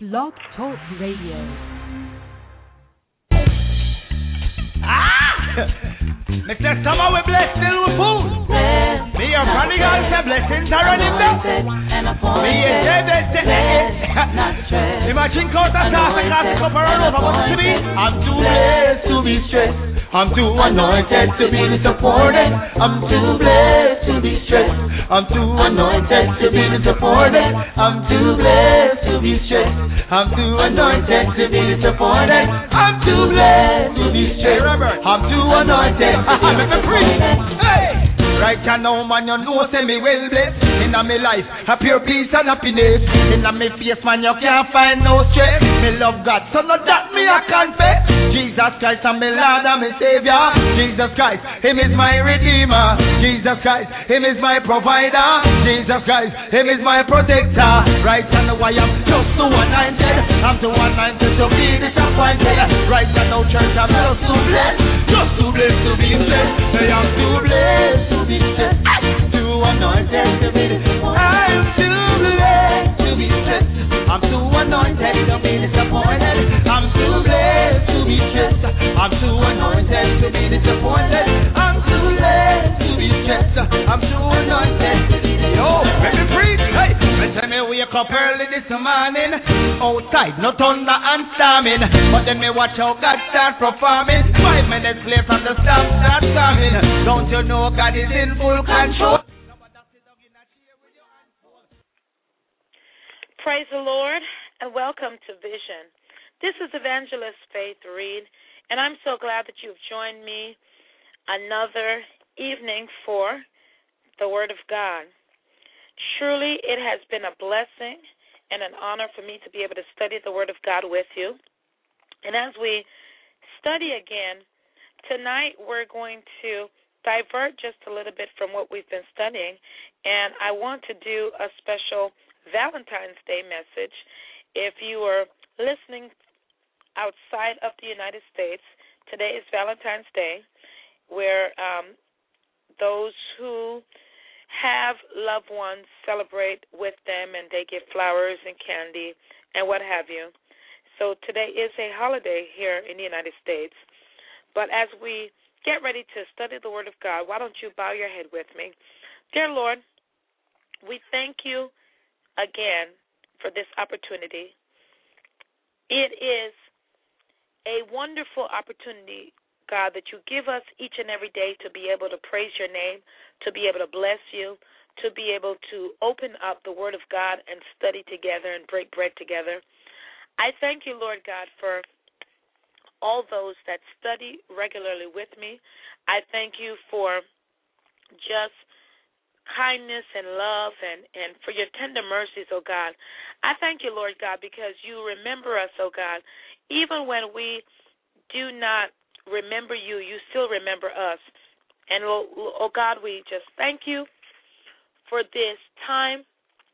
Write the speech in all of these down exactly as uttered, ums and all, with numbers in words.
Blog Talk Radio. Ah! Me say somehow we bless still with food. Me your prodigal say blessings are running back. Me a say they say imagine cause I start to cast a cup around over what to be. I'm too blessed to be stressed. I'm too anointed to be disappointed. I'm too blessed to be stressed. I'm too anointed to be disappointed. I'm too blessed to be stressed. I'm too anointed to be disappointed. I'm too blessed to be stressed. I'm too anointed. Make me free. Hey! Right now, man, you know, say me well blessed. In a me life, a pure peace and happiness. In a me face, man, you can't find no stress. Me love God, so not that me I confess. Jesus Christ, I'm me Lord and me Savior. Jesus Christ, Him is my Redeemer. Jesus Christ, Him is my provider. Jesus Christ, Him is my protector. Right now, I am just too anointed. I'm too anointed to be disappointed. Right now, church, I'm just too blessed. Just too blessed to be blessed. I am too blessed to be stressed, too anointed to be disappointed. I'm too blessed to be stressed. I'm too anointed to be disappointed. I'm too blessed to be stressed. I'm too anointed to be disappointed. I'm too blessed to be stressed. I'm too anointed to be disappointed. Yo, let me breathe. Hey, let me wake up early this morning. Outside, no thunder and storming, but then me watch how God start performing. Five minutes later, from the storm start coming. Don't you know God is in full control? Praise the Lord and welcome to Vision. This is Evangelist Faith Reed, and I'm so glad that you've joined me another evening for the Word of God. Truly, it has been a blessing and an honor for me to be able to study the Word of God with you. And as we study again, tonight we're going to divert just a little bit from what we've been studying, and I want to do a special Valentine's Day message. If you are listening outside of the United States, today is Valentine's Day, where um, those who have loved ones celebrate with them, and they give flowers and candy and what have you. So today is a holiday here in the United States. But as we get ready to study the Word of God, why don't you bow your head with me? Dear Lord, we thank you again for this opportunity. It is a wonderful opportunity, God, that you give us each and every day to be able to praise your name, to be able to bless you, to be able to open up the Word of God and study together and break bread together. I thank you, Lord God, for all those that study regularly with me. I thank you for just kindness and love and, and for your tender mercies, oh God. I thank you, Lord God, because you remember us, oh God. Even when we do not remember you, you still remember us. And, oh, oh God, we just thank you for this time,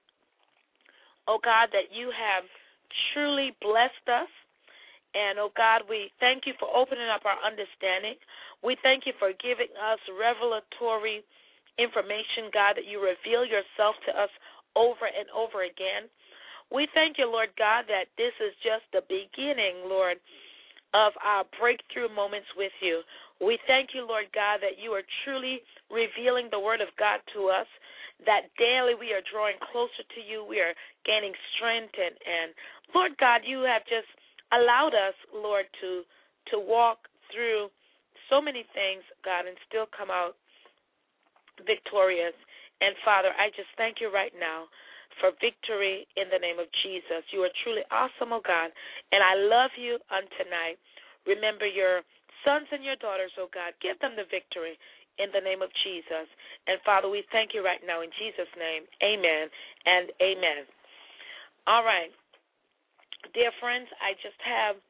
oh God, that you have truly blessed us. And, oh, God, we thank you for opening up our understanding. We thank you for giving us revelatory information, God, that you reveal yourself to us over and over again. We thank you, Lord God, that this is just the beginning, Lord, of our breakthrough moments with you. We thank you, Lord God, that you are truly revealing the Word of God to us, that daily we are drawing closer to you. We are gaining strength. And, and Lord God, you have just allowed us, Lord, to to walk through so many things, God, and still come out victorious. And, Father, I just thank you right now for victory in the name of Jesus. You are truly awesome, oh God, and I love you on tonight. Remember your sons and your daughters, oh God. Give them the victory in the name of Jesus. And, Father, we thank you right now in Jesus' name. Amen and amen. All right. Dear friends, I just have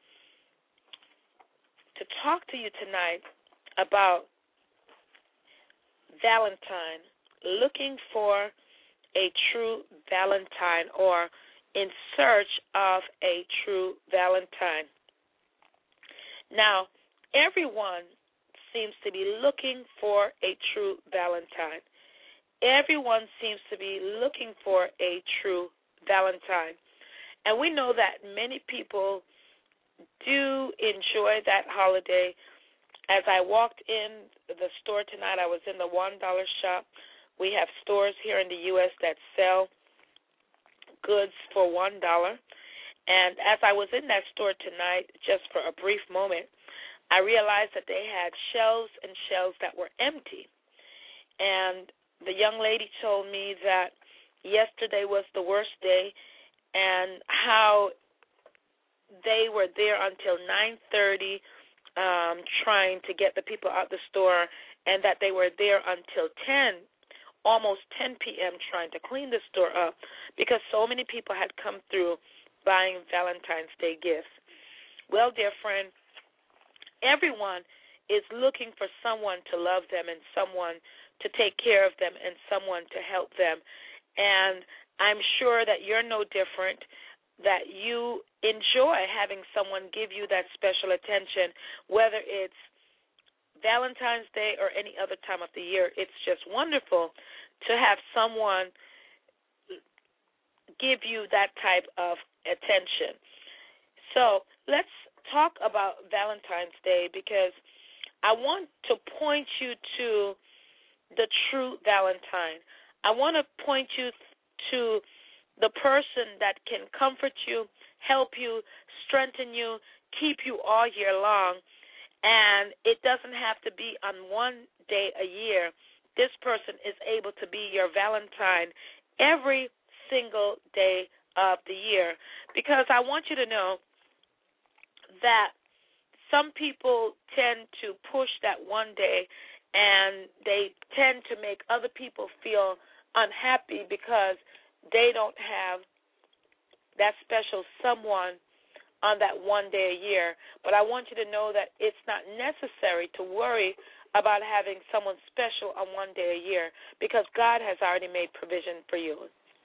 to talk to you tonight about Valentine, looking for a true Valentine, or in search of a true Valentine. Now, everyone seems to be looking for a true Valentine. Everyone seems to be looking for a true Valentine. And we know that many people do enjoy that holiday. As I walked in the store tonight, I was in the one dollar shop. We have stores here in the U S that sell goods for one dollar. And as I was in that store tonight, just for a brief moment, I realized that they had shelves and shelves that were empty. And the young lady told me that yesterday was the worst day, and how they were there until nine thirty um, trying to get the people out the store, and that they were there until ten, almost ten p.m. trying to clean the store up because so many people had come through buying Valentine's Day gifts. Well, dear friend, everyone is looking for someone to love them and someone to take care of them and someone to help them. And I'm sure that you're no different, that you enjoy having someone give you that special attention, whether it's Valentine's Day or any other time of the year. It's just wonderful to have someone give you that type of attention. So let's talk about Valentine's Day, because I want to point you to the true Valentine. I want to point you to the person that can comfort you, help you, strengthen you, keep you all year long. And it doesn't have to be on one day a year. This person is able to be your Valentine every single day of the year. Because I want you to know that some people tend to push that one day, and they tend to make other people feel unhappy because they don't have that special someone on that one day a year. But I want you to know that it's not necessary to worry about having someone special on one day a year, because God has already made provision for you.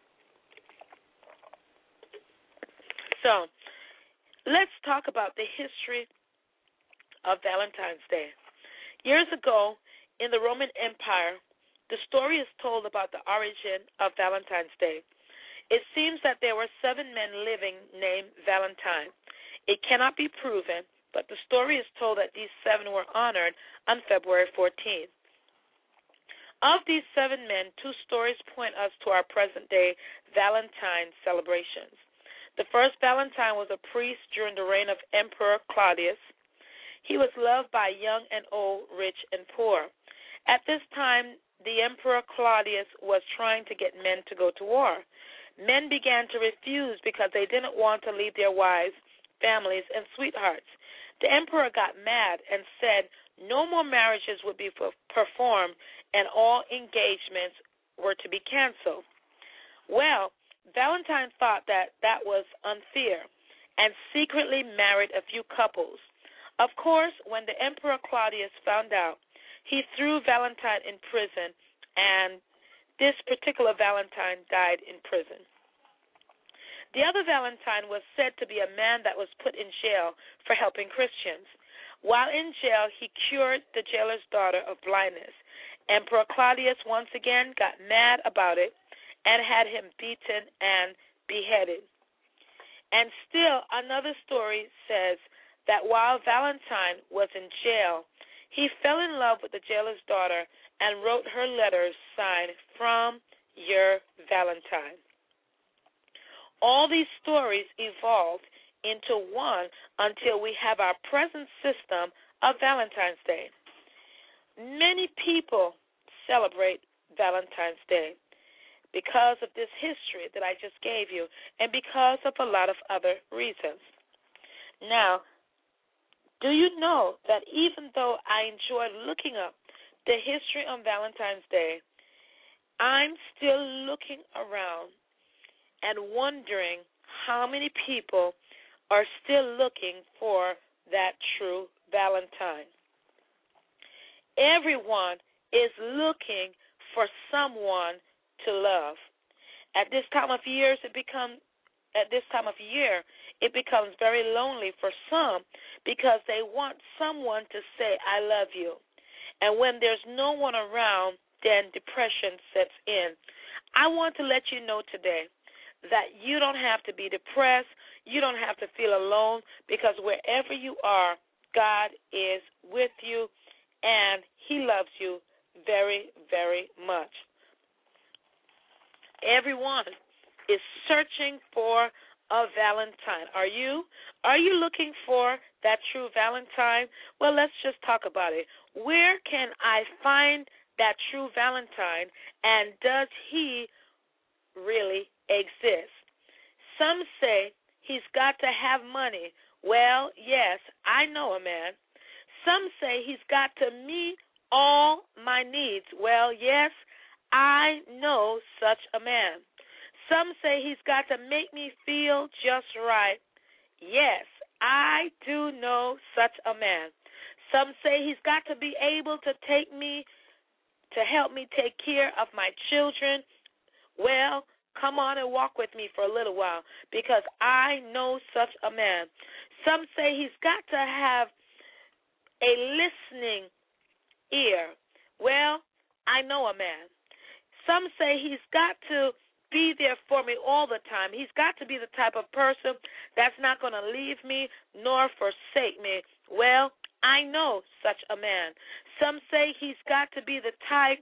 So let's talk about the history of Valentine's Day. Years ago, in the Roman Empire, the story is told about the origin of Valentine's Day. It seems that there were seven men living named Valentine. It cannot be proven, but the story is told that these seven were honored on February fourteenth. Of these seven men, two stories point us to our present-day Valentine celebrations. The first Valentine was a priest during the reign of Emperor Claudius. He was loved by young and old, rich and poor. At this time, the Emperor Claudius was trying to get men to go to war. Men began to refuse because they didn't want to leave their wives, families, and sweethearts. The emperor got mad and said no more marriages would be performed and all engagements were to be canceled. Well, Valentine thought that that was unfair and secretly married a few couples. Of course, when the Emperor Claudius found out, he threw Valentine in prison, and this particular Valentine died in prison. The other Valentine was said to be a man that was put in jail for helping Christians. While in jail, he cured the jailer's daughter of blindness. Emperor Claudius once again got mad about it and had him beaten and beheaded. And still another story says that while Valentine was in jail, he fell in love with the jailer's daughter and wrote her letters signed, "From your Valentine." All these stories evolved into one until we have our present system of Valentine's Day. Many people celebrate Valentine's Day because of this history that I just gave you and because of a lot of other reasons. Now, do you know that even though I enjoy looking up the history on Valentine's Day, I'm still looking around and wondering how many people are still looking for that true Valentine. Everyone is looking for someone to love. At this time of years, it becomes at this time of year, it becomes very lonely for some because they want someone to say, "I love you." And when there's no one around, then depression sets in. I want to let you know today that you don't have to be depressed. You don't have to feel alone, because wherever you are, God is with you, and he loves you very, very much. Everyone is searching for a Valentine. Are you? Are you looking for that true Valentine? Well, let's just talk about it. Where can I find that true Valentine, and does he really exist? Some say he's got to have money. Well, yes, I know a man. Some say he's got to meet all my needs. Well, yes, I know such a man. Some say he's got to make me feel just right. Yes, I do know such a man. Some say he's got to be able to take me, to help me take care of my children. Well, come on and walk with me for a little while, because I know such a man. Some say he's got to have a listening ear. Well, I know a man. Some say he's got to be there for me all the time. He's got to be the type of person that's not going to leave me nor forsake me. Well, I know such a man. Some say he's got to be the type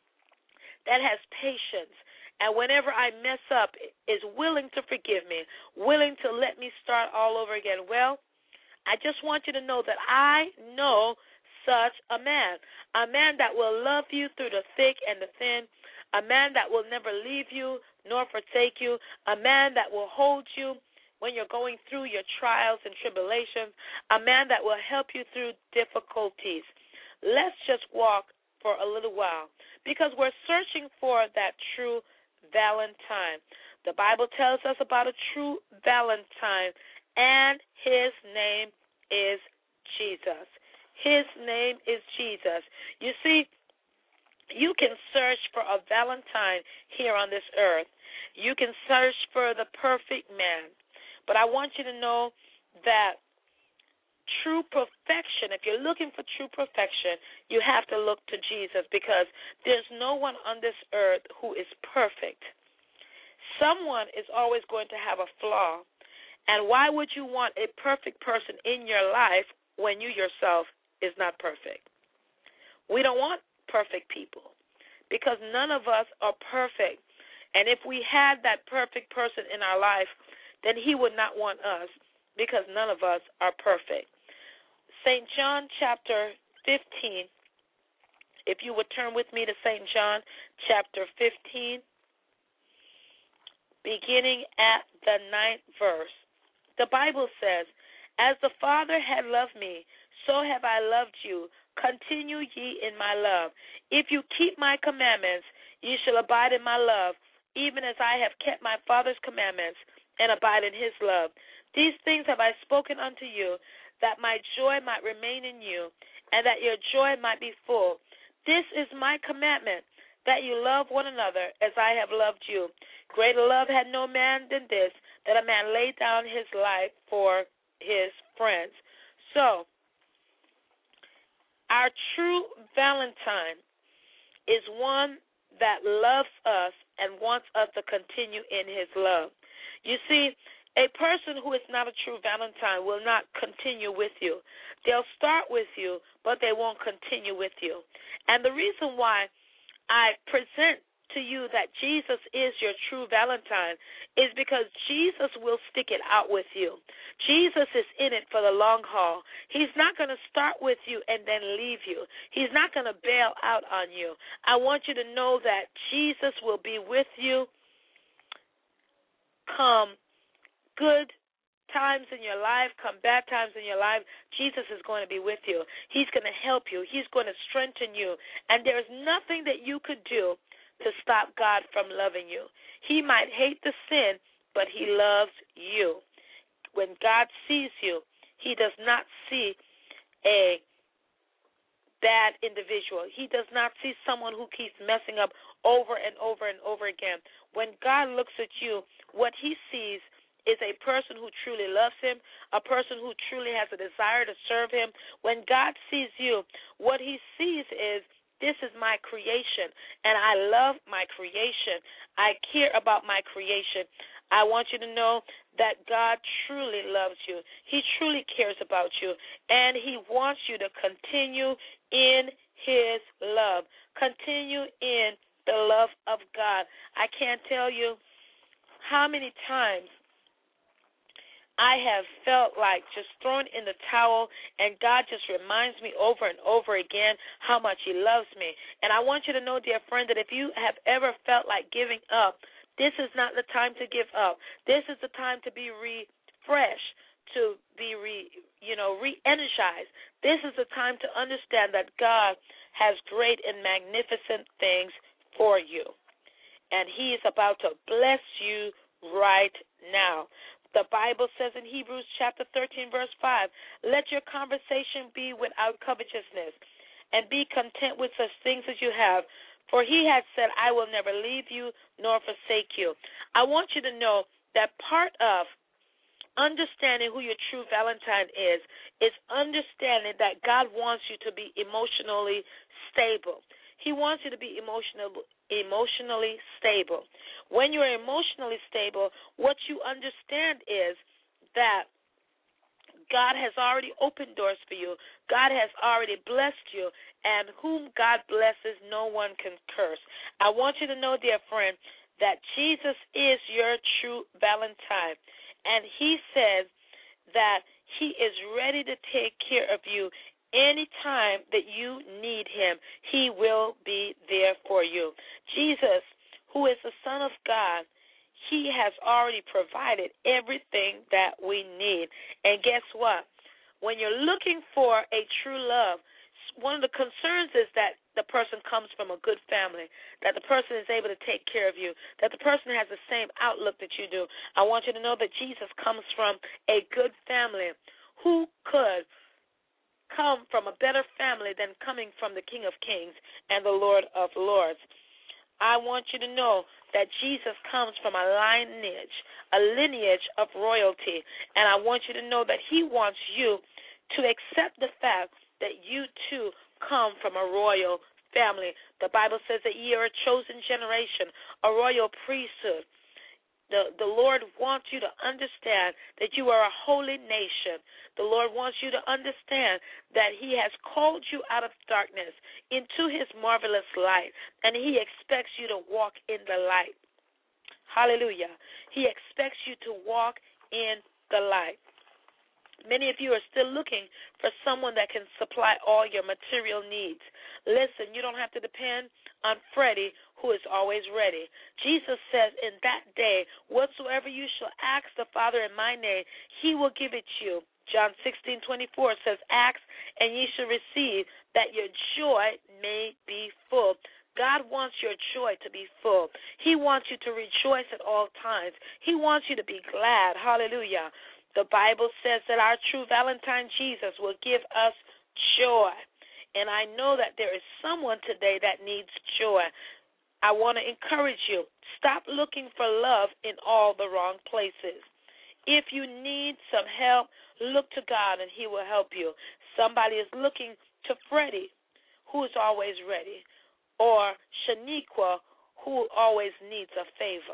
that has patience, and whenever I mess up, is willing to forgive me, willing to let me start all over again. Well, I just want you to know that I know such a man, a man that will love you through the thick and the thin, a man that will never leave you nor forsake you, a man that will hold you when you're going through your trials and tribulations, a man that will help you through difficulties. Let's just walk for a little while, because we're searching for that true Valentine. The Bible tells us about a true Valentine, and his name is Jesus. His name is Jesus. You see, you can search for a Valentine here on this earth. You can search for the perfect man. But I want you to know that true perfection, if you're looking for true perfection, you have to look to Jesus, because there's no one on this earth who is perfect. Someone is always going to have a flaw. And why would you want a perfect person in your life when you yourself is not perfect? We don't want perfect people, because none of us are perfect. And if we had that perfect person in our life, then he would not want us, because none of us are perfect. Saint John chapter fifteen, if you would turn with me to Saint John chapter fifteen, beginning at the ninth verse. The Bible says, "As the Father had loved me, so have I loved you. Continue ye in my love. If you keep my commandments, ye shall abide in my love, even as I have kept my Father's commandments and abide in his love. These things have I spoken unto you, that my joy might remain in you, and that your joy might be full. This is my commandment, that you love one another as I have loved you. Greater love had no man than this, that a man lay down his life for his friends." So, our true Valentine is one that loves us and wants us to continue in his love. You see, a person who is not a true Valentine will not continue with you. They'll start with you, but they won't continue with you. And the reason why I present to you that Jesus is your true Valentine is because Jesus will stick it out with you. Jesus is in it for the long haul. He's not going to start with you and then leave you. He's not going to bail out on you. I want you to know that Jesus will be with you come good times in your life, come bad times in your life. Jesus is going to be with you. He's going to help you. He's going to strengthen you. And there's nothing that you could do to stop God from loving you. He might hate the sin, but he loves you. When God sees you, he does not see a bad individual. He does not see someone who keeps messing up over and over and over again. When God looks at you, what he sees is a person who truly loves him, a person who truly has a desire to serve him. When God sees you, what he sees is, this is my creation, and I love my creation. I care about my creation. I want you to know that God truly loves you. He truly cares about you, and He wants you to continue in His love. Continue in the love of God. I can't tell you how many times I have felt like just thrown in the towel, and God just reminds me over and over again how much He loves me. And I want you to know, dear friend, that if you have ever felt like giving up, this is not the time to give up. This is the time to be refreshed, to be re, you know, re-energized. This is the time to understand that God has great and magnificent things for you, and He is about to bless you right now. The Bible says in Hebrews chapter thirteen, verse five, let your conversation be without covetousness, and be content with such things as you have. For He has said, I will never leave you nor forsake you. I want you to know that part of understanding who your true Valentine is, is understanding that God wants you to be emotionally stable. He wants you to be emotional, emotionally stable. When you're emotionally stable, what you understand is that God has already opened doors for you. God has already blessed you, and whom God blesses, no one can curse. I want you to know, dear friend, that Jesus is your true Valentine, and He says that He is ready to take care of you. Anytime that you need Him, He will be there for you. Jesus, who is the Son of God, He has already provided everything that we need. And guess what? When you're looking for a true love, one of the concerns is that the person comes from a good family, that the person is able to take care of you, that the person has the same outlook that you do. I want you to know that Jesus comes from a good family. Who could come from a better family than coming from the King of Kings and the Lord of Lords? I want you to know that Jesus comes from a lineage, a lineage of royalty, and I want you to know that He wants you to accept the fact that you too come from a royal family. The Bible says that ye are a chosen generation, a royal priesthood. The, the Lord wants you to understand that you are a holy nation. The Lord wants you to understand that He has called you out of darkness into His marvelous light, and He expects you to walk in the light. Hallelujah. He expects you to walk in the light. Many of you are still looking for someone that can supply all your material needs. Listen, you don't have to depend on Freddie, who is always ready. Jesus says, in that day, whatsoever you shall ask the Father in my name, He will give it you. John sixteen twenty-four says, ask and ye shall receive, that your joy may be full. God wants your joy to be full. He wants you to rejoice at all times. He wants you to be glad. Hallelujah. The Bible says that our true Valentine, Jesus, will give us joy. And I know that there is someone today that needs joy. I want to encourage you, stop looking for love in all the wrong places. If you need some help, look to God and He will help you. Somebody is looking to Freddie, who is always ready, or Shaniqua, who always needs a favor.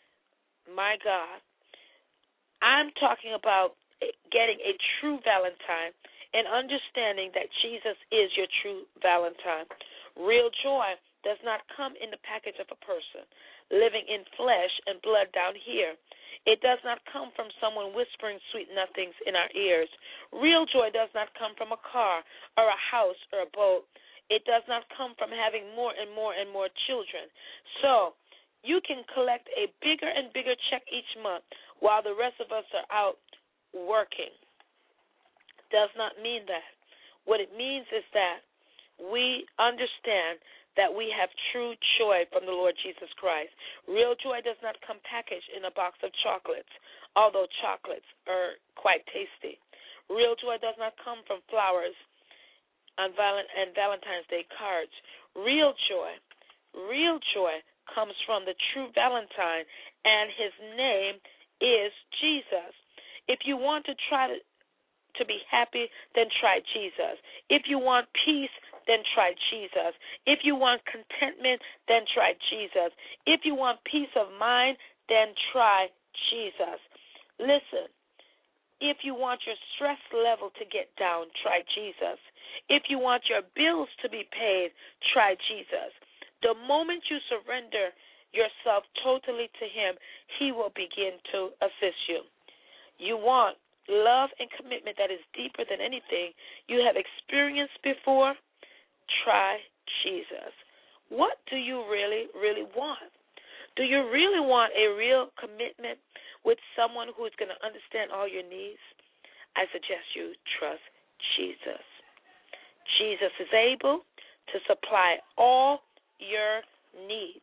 My God. I'm talking about getting a true Valentine and understanding that Jesus is your true Valentine. Real joy does not come in the package of a person living in flesh and blood down here. It does not come from someone whispering sweet nothings in our ears. Real joy does not come from a car or a house or a boat. It does not come from having more and more and more children. So you can collect a bigger and bigger check each month while the rest of us are out working. Does not mean that. What it means is that we understand that we have true joy from the Lord Jesus Christ. Real joy does not come packaged in a box of chocolates, although chocolates are quite tasty. Real joy does not come from flowers and Valentine's Day cards. Real joy, real joy comes from the true Valentine, and His name is Jesus. If you want to try to, to be happy, then try Jesus. If you want peace, then try Jesus. If you want contentment, then try Jesus. If you want peace of mind, then try Jesus. Listen, if you want your stress level to get down, try Jesus. If you want your bills to be paid, try Jesus. The moment you surrender yourself totally to Him, He will begin to assist you. You want love and commitment that is deeper than anything you have experienced before? Try Jesus. What do you really, really want? Do you really want a real commitment with someone who is going to understand all your needs? I suggest you trust Jesus. Jesus is able to supply all your needs.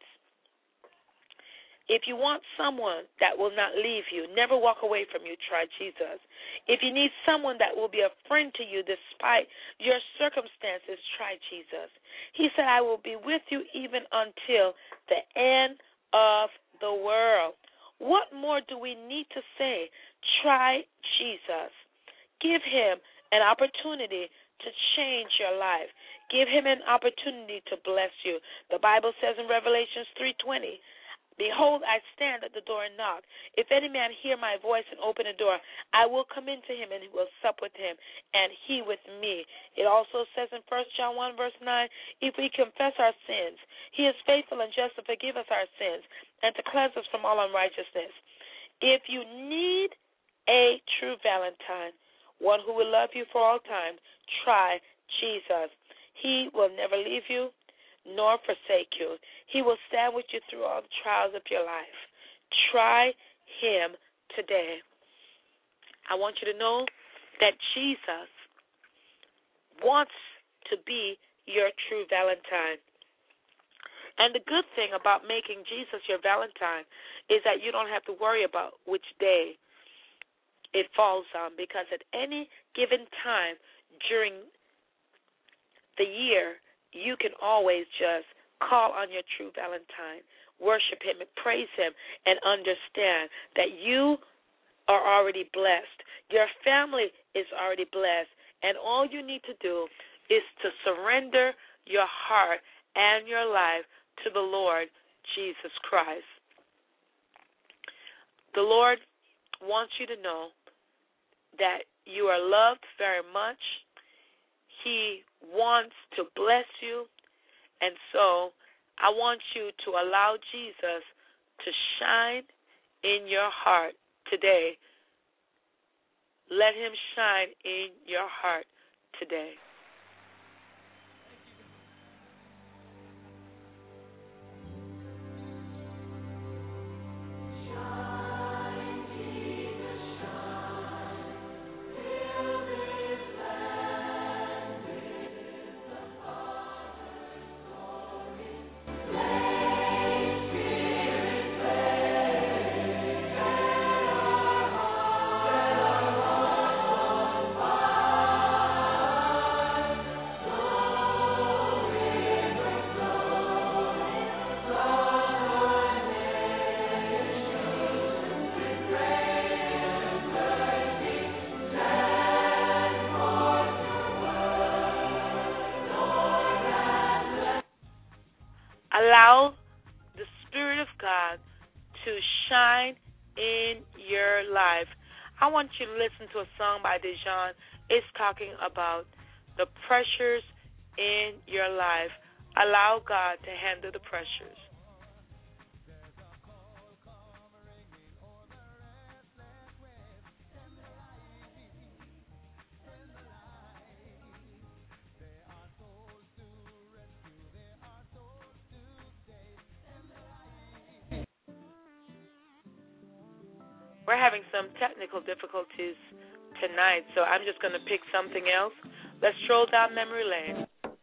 If you want someone that will not leave you, never walk away from you, try Jesus. If you need someone that will be a friend to you despite your circumstances, try Jesus. He said, I will be with you even until the end of the world. What more do we need to say? Try Jesus. Give Him an opportunity to change your life. Give Him an opportunity to bless you. The Bible says in Revelations three twenty, behold, I stand at the door and knock. If any man hear my voice and open the door, I will come into him and will sup with him, and he with me. It also says in First John one, verse nine, if we confess our sins, He is faithful and just to forgive us our sins and to cleanse us from all unrighteousness. If you need a true Valentine, one who will love you for all time, try Jesus. He will never leave you nor forsake you. He will stand with you through all the trials of your life. Try Him today. I want you to know that Jesus wants to be your true Valentine. And the good thing about making Jesus your Valentine is that you don't have to worry about which day it falls on, because at any given time during the year, you can always just call on your true Valentine, worship Him and praise Him, and understand that you are already blessed. Your family is already blessed, and all you need to do is to surrender your heart and your life to the Lord Jesus Christ. The Lord wants you to know that you are loved very much. He wants to bless you, and so I want you to allow Jesus to shine in your heart today. Let Him shine in your heart today. Allow the Spirit of God to shine in your life. I want you to listen to a song by Dejan. It's talking about the pressures in your life. Allow God to handle the pressures. We're having some technical difficulties tonight, so I'm just going to pick something else. Let's stroll down memory lane.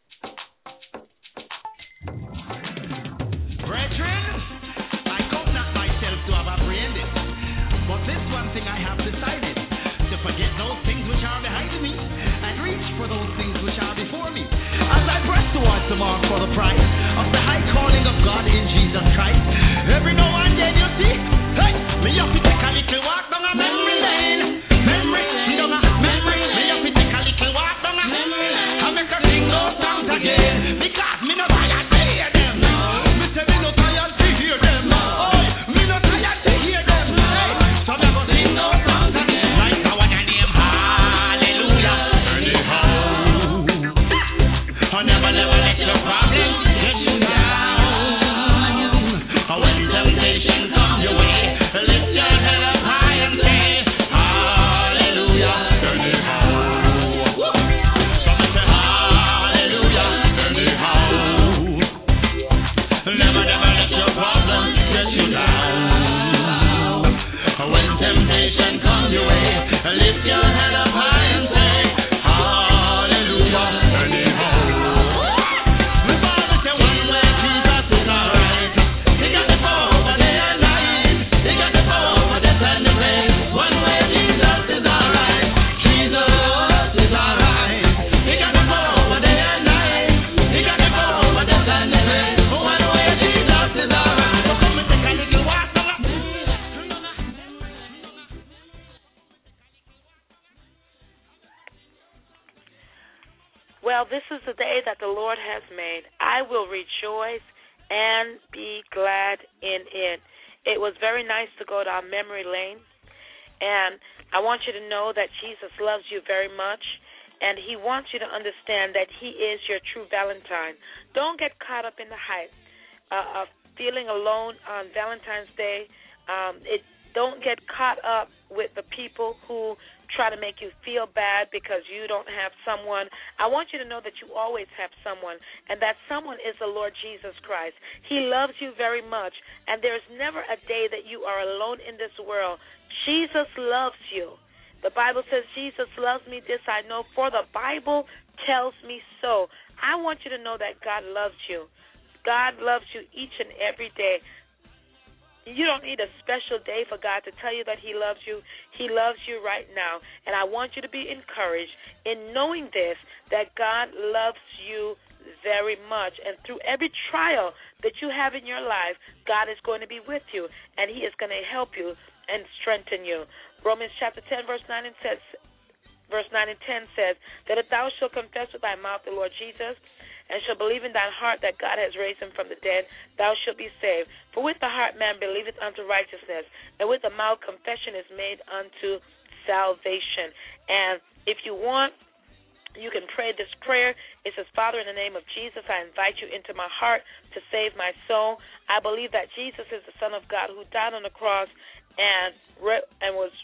Brethren, I count not myself to have apprehended, but this one thing I have decided, to forget those things which are behind me, and reach for those things which are before me, as I press towards the mark for the prize of the high calling of God in Jesus Christ. Every now and then you see, hey, me have to take a little walk down a memory lane. Memory, down a memory. Me have to take a little walk down a memory lane. I make her sing those songs again, because me no tired to hear them. Me say me no tired to hear them. Oh, me no tired to hear them. Hey, Lift your head up high and say, hallelujah, anyhow. My father said one way Jesus is alright. He got the power over day and night. He got the power over death and the grave. One way Jesus is alright. Jesus is alright. He got the power over day and night. He got the power over death and the grave. One way Jesus is alright. So come and take a little walk. Well, this is the day that the Lord has made. I will rejoice and be glad in it. It was very nice to go down memory lane, and I want you to know that Jesus loves you very much, and he wants you to understand that he is your true Valentine. Don't get caught up in the hype uh, of feeling alone on Valentine's Day. Um, it don't get caught up with the people who try to make you feel bad because you don't have someone. I want you to know that you always have someone, and that someone is the Lord Jesus Christ. He loves you very much, and there's never a day that you are alone in this world. Jesus loves you. The Bible says, Jesus loves me, this I know, for the Bible tells me so. I want you to know that God loves you. God loves you each and every day. You don't need a special day for God to tell you that he loves you. He loves you right now. And I want you to be encouraged in knowing this, that God loves you very much. And through every trial that you have in your life, God is going to be with you, and he is going to help you and strengthen you. Romans chapter ten, verse nine and says, verse nine and ten says, that if thou shalt confess with thy mouth the Lord Jesus, and shall believe in thine heart that God has raised him from the dead, thou shalt be saved. For with the heart man believeth unto righteousness, and with the mouth confession is made unto salvation. And if you want, you can pray this prayer. It says, Father, in the name of Jesus, I invite you into my heart to save my soul. I believe that Jesus is the Son of God who died on the cross and re- and was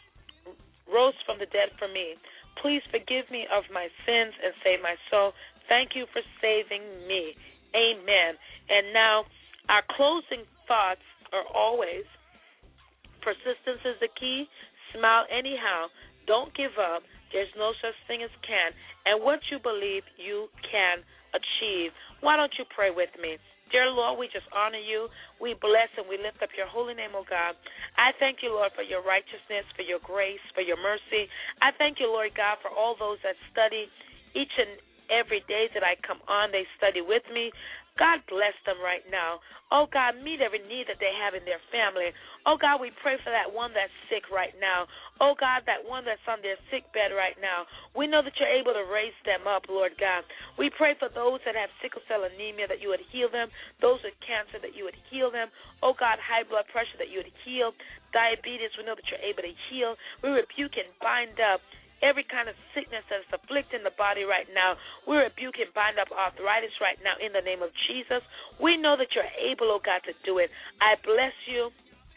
rose from the dead for me. Please forgive me of my sins and save my soul. Thank you for saving me. Amen. And now, our closing thoughts are always, persistence is the key. Smile anyhow. Don't give up. There's no such thing as can. And what you believe, you can achieve. Why don't you pray with me? Dear Lord, we just honor you. We bless and we lift up your holy name, O God. I thank you, Lord, for your righteousness, for your grace, for your mercy. I thank you, Lord God, for all those that study each and every day that I come on, they study with me. God bless them right now. Oh, God, meet every need that they have in their family. Oh, God, we pray for that one that's sick right now. Oh, God, that one that's on their sick bed right now. We know that you're able to raise them up, Lord God. We pray for those that have sickle cell anemia, that you would heal them. Those with cancer, that you would heal them. Oh, God, high blood pressure, that you would heal. Diabetes, we know that you're able to heal. We rebuke and bind up every kind of sickness that is afflicting the body right now. We rebuke and bind up arthritis right now in the name of Jesus. We know that you're able, oh God, to do it. I bless you.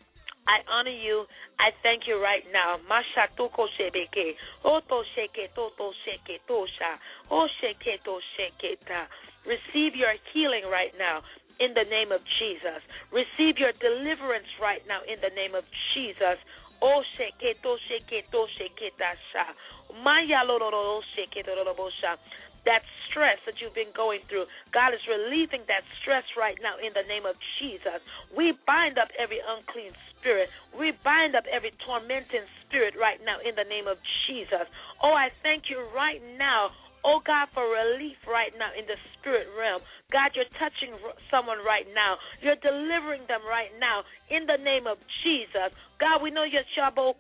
I honor you. I thank you right now. Mashatuko shebeke. Oto sheke toto sheke tosha. O sheke to sheketa. Receive your healing right now in the name of Jesus. Receive your deliverance right now in the name of Jesus. Oh, sheketo, sheketo, sheketasha. Maya lororo, sheketo, lorobosha. That stress that you've been going through, God is relieving that stress right now in the name of Jesus. We bind up every unclean spirit. We bind up every tormenting spirit right now in the name of Jesus. Oh, I thank you right now, oh, God, for relief right now in the spirit realm. God, you're touching someone right now. You're delivering them right now in the name of Jesus. God, we know you're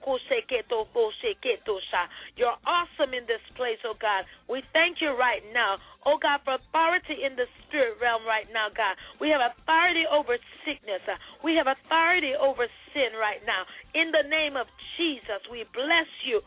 You're awesome in this place, oh God. We thank you right now, oh God, for authority in the spirit realm right now, God. We have authority over sickness. We have authority over sin right now. In the name of Jesus, we bless you.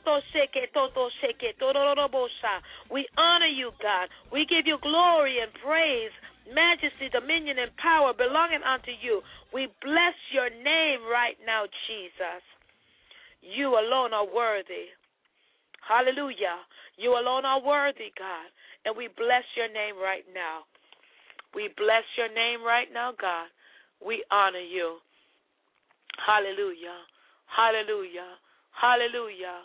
We honor you, God. We give you glory and praise, majesty, dominion, and power belonging unto you. We bless your name right now, Jesus. You alone are worthy. Hallelujah. You alone are worthy, God. And we bless your name right now. We bless your name right now, God. We honor you. Hallelujah. Hallelujah. Hallelujah.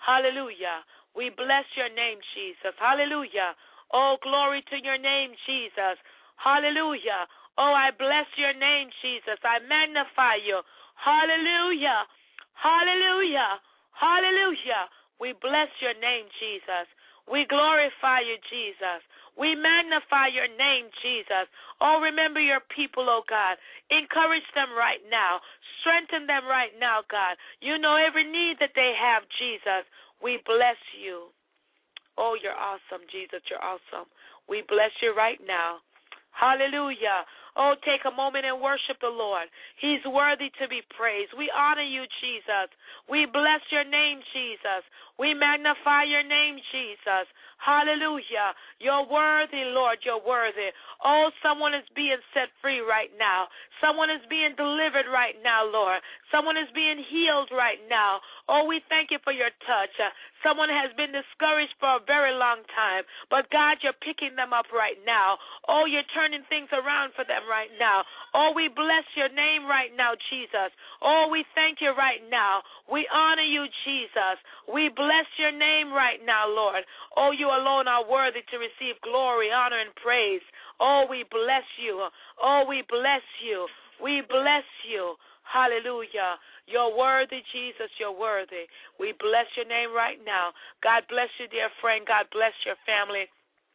Hallelujah. We bless your name, Jesus. Hallelujah. Oh, glory to your name, Jesus. Hallelujah. Oh, I bless your name, Jesus. I magnify you. Hallelujah. Hallelujah. Hallelujah. We bless your name, Jesus. We glorify you, Jesus. We magnify your name, Jesus. Oh, remember your people, oh God. Encourage them right now. Strengthen them right now, God. You know every need that they have, Jesus. We bless you. Oh, you're awesome, Jesus. You're awesome. We bless you right now. Hallelujah. Oh, take a moment and worship the Lord. He's worthy to be praised. We honor you, Jesus. We bless your name, Jesus. We magnify your name, Jesus. Hallelujah. You're worthy, Lord. You're worthy. Oh, someone is being set free right now. Someone is being delivered right now, Lord. Someone is being healed right now. Oh, we thank you for your touch. Uh, someone has been discouraged for a very long time, but God, you're picking them up right now. Oh, you're turning things around for them right now. Oh, we bless your name right now, Jesus. Oh, we thank you right now. We honor you, Jesus. We bless your name right now, Lord. Oh, you alone are worthy to receive glory, honor, and praise. Oh, we bless you. Oh, we bless you. We bless you. Hallelujah. You're worthy, Jesus. You're worthy. We bless your name right now. God bless you, dear friend. God bless your family.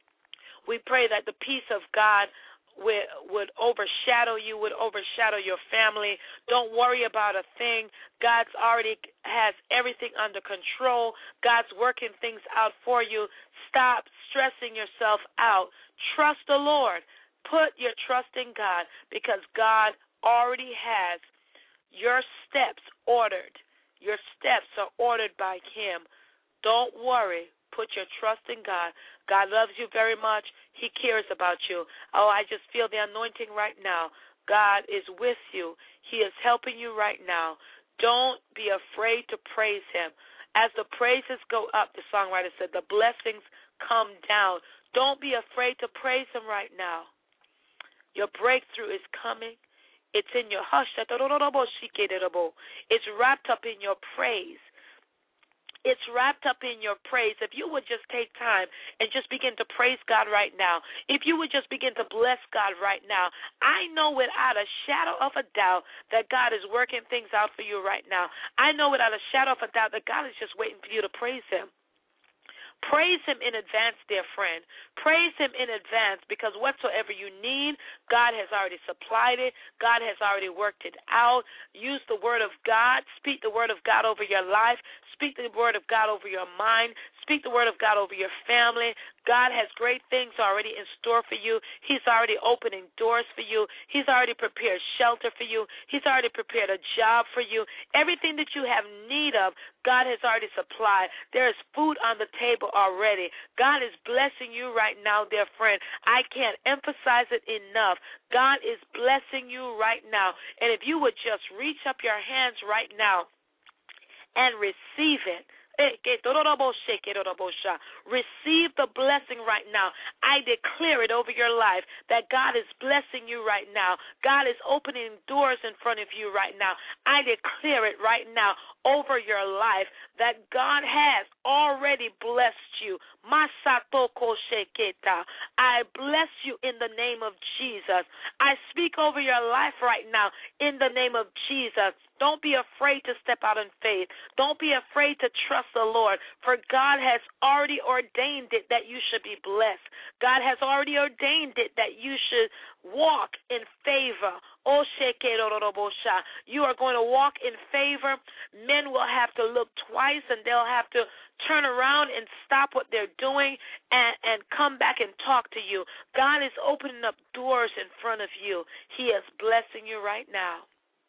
We pray that the peace of God would, would overshadow you, would overshadow your family. Don't worry about a thing. God's already has everything under control. God's working things out for you. Stop stressing yourself out. Trust the Lord. Put your trust in God because God already has your steps ordered. Your steps are ordered by him. Don't worry. Put your trust in God. God loves you very much. He cares about you. Oh, I just feel the anointing right now. God is with you. He is helping you right now. Don't be afraid to praise him. As the praises go up, the songwriter said, the blessings come down. Don't be afraid to praise him right now. Your breakthrough is coming. It's in your hush. It's wrapped up in your praise. It's wrapped up in your praise. If you would just take time and just begin to praise God right now, if you would just begin to bless God right now, I know without a shadow of a doubt that God is working things out for you right now. I know without a shadow of a doubt that God is just waiting for you to praise him. Praise him in advance, dear friend. Praise him in advance because whatsoever you need, God has already supplied it. God has already worked it out. Use the word of God. Speak the word of God over your life. Speak the word of God over your mind. Speak the word of God over your family. God has great things already in store for you. He's already opening doors for you. He's already prepared shelter for you. He's already prepared a job for you. Everything that you have need of, God has already supplied. There is food on the table already. God is blessing you right now, dear friend. I can't emphasize it enough. God is blessing you right now. And if you would just reach up your hands right now and receive it. Receive the blessing right now. I declare it over your life that God is blessing you right now. God is opening doors in front of you right now. I declare it right now over your life that God has already blessed you. I bless you in the name of Jesus. I speak over your life right now in the name of Jesus. Don't be afraid to step out in faith. Don't be afraid to trust the Lord, for God has already ordained it that you should be blessed. God has already ordained it that you should walk in favor. You are going to walk in favor. Men will have to look twice, and they'll have to turn around and stop what they're doing and, and come back and talk to you. God is opening up doors in front of you. He is blessing you right now.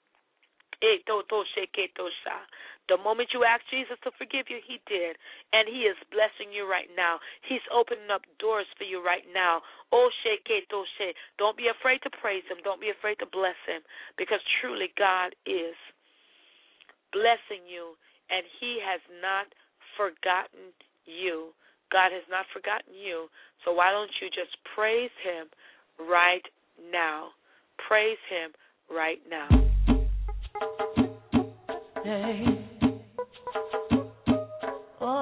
The moment you asked Jesus to forgive you, he did. And he is blessing you right now. He's opening up doors for you right now. Don't be afraid to praise him. Don't be afraid to bless him. Because truly God is blessing you. And he has not forgotten you. God has not forgotten you. So why don't you just praise him right now? Praise him right now. Hey. Oh,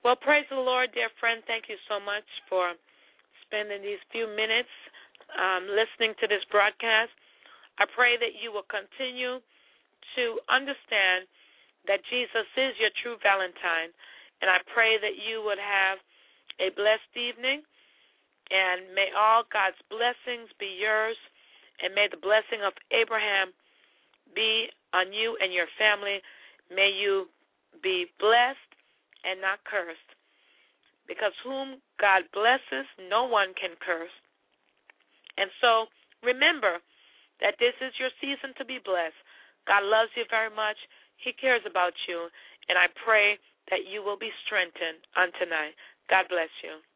Well, praise the Lord, dear friend. Thank you so much for spending these few minutes um, listening to this broadcast. I pray that you will continue to understand that Jesus is your true Valentine, and I pray that you would have a blessed evening, and may all God's blessings be yours, and may the blessing of Abraham be on you and your family. May you be blessed and not cursed, because whom God blesses, no one can curse. And so remember that this is your season to be blessed. God loves you very much. He cares about you, and I pray that you will be strengthened on tonight. God bless you.